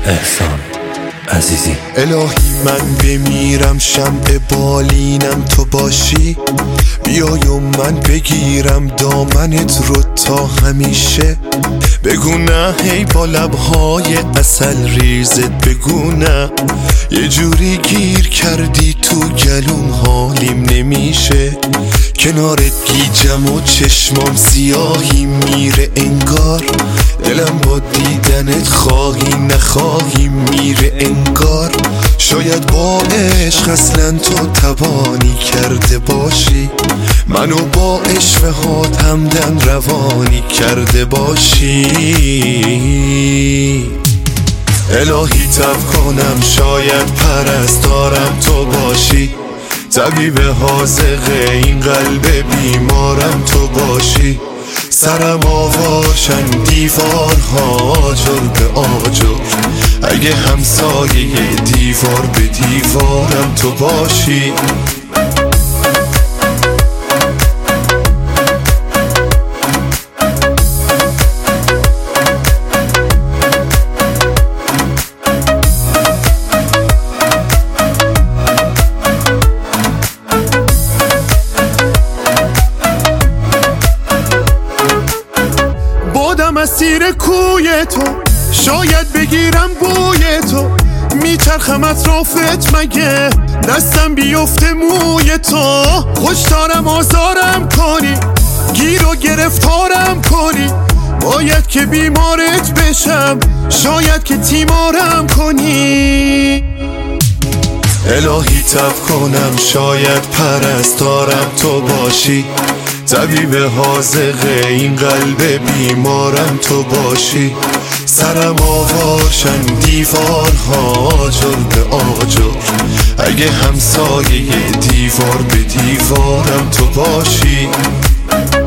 احسان عزیزی. الهی من بمیرم شمع بالینم تو باشی، بیای و من بگیرم دامنت رو تا همیشه. بگو نه هی با لبهای عسل ریزت، بگو نه یه جوری گیر کردی تو گلوم حالیم نمیشه. کنارت گیجم و چشمام سیاهی میره انگار، دلم با دیدنت خواهی نخواهی میره انگار. شاید با عشق اصلا تو توانی کرده باشی، منو با عشق هات همدن روانی کرده باشی. الهی تب کنم شاید پرستارم تو باشی، طبیب حاذق این قلب بیمارم تو باشی. سرم آواشن دیوارها آجر به آجر، اگه همسایه دیوار به دیوارم تو باشی. مسیر کوی تو شاید بگیرم بوی تو، میچرخم اطرافت مگه دستم بیفته موی تو. خوشتارم آزارم کنی، گیر و گرفتارم کنی، باید که بیمارت بشم شاید که تیمارم کنی. الهی تب کنم شاید پرستارم تو باشی، طبیب حاذق این قلب بیمارم تو باشی. سرم آواشن دیوارها آجر به آجر، اگه همسایه دیوار به دیوارم تو باشی.